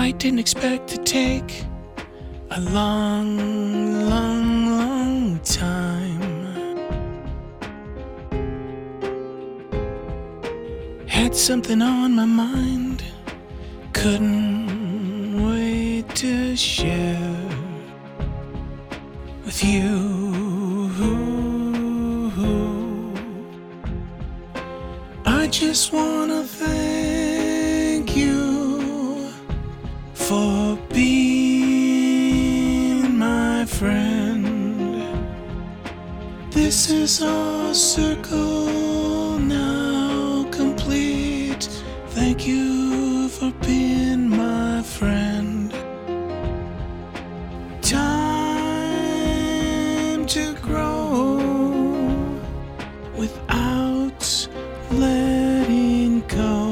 I didn't expect to take a long, long, long time. Had something on my mind, couldn't wait to share with you. I just wanna thank you for being my friend. This is our circle now complete. Thank you for being my friend. Time to grow without letting go.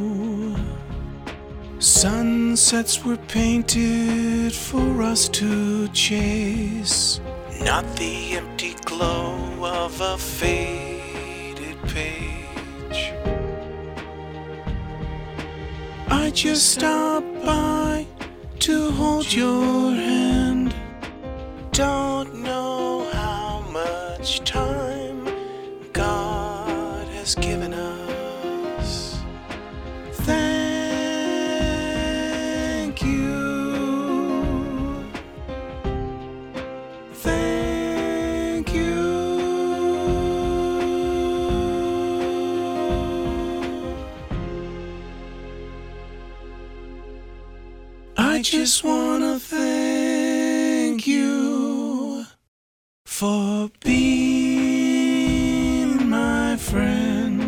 Sunsets were painted for us to chase, not the empty glow of a faded page. I just stopped by to hold your hand. Don't know how much time God has given us. Thank you. Thank you. I just wanna thank you for being my friend.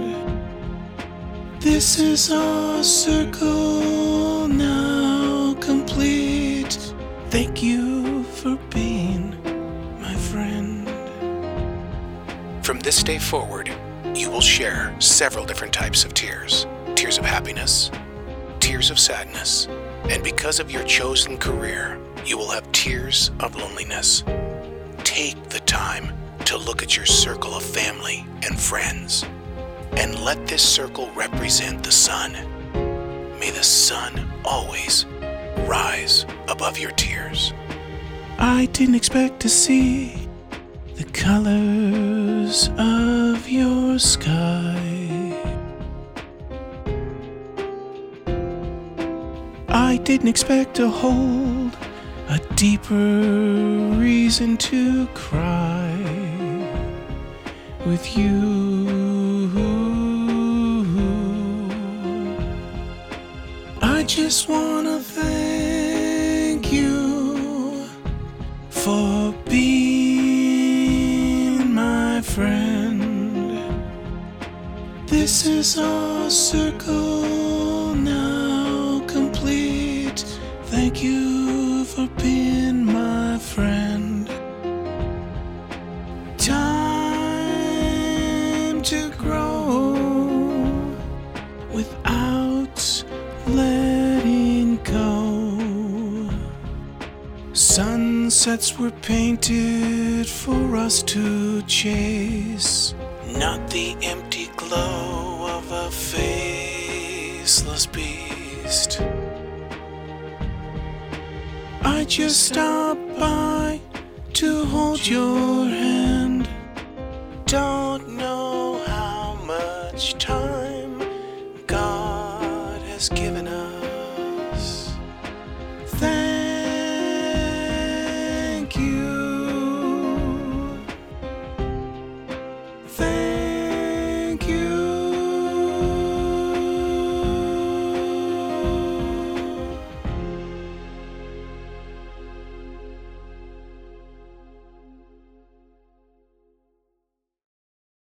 This is our circle now complete. Thank you for being my friend. From this day forward, you will share several different types of tears. Tears of happiness, tears of sadness, and because of your chosen career, you will have tears of loneliness. Take the time to look at your circle of family and friends, and let this circle represent the sun. May the sun always rise above your tears. I didn't expect to see the colors of your sky. I didn't expect to hold a deeper reason to cry with you. I just wanna thank you for being my friend. This is our circle now complete. Thank you for being my friend. Time to grow without letting go. Sunsets were painted for us to chase, not the empty glow of a faceless beast. I just stopped by to hold your hand. Don't know how much time God has given us.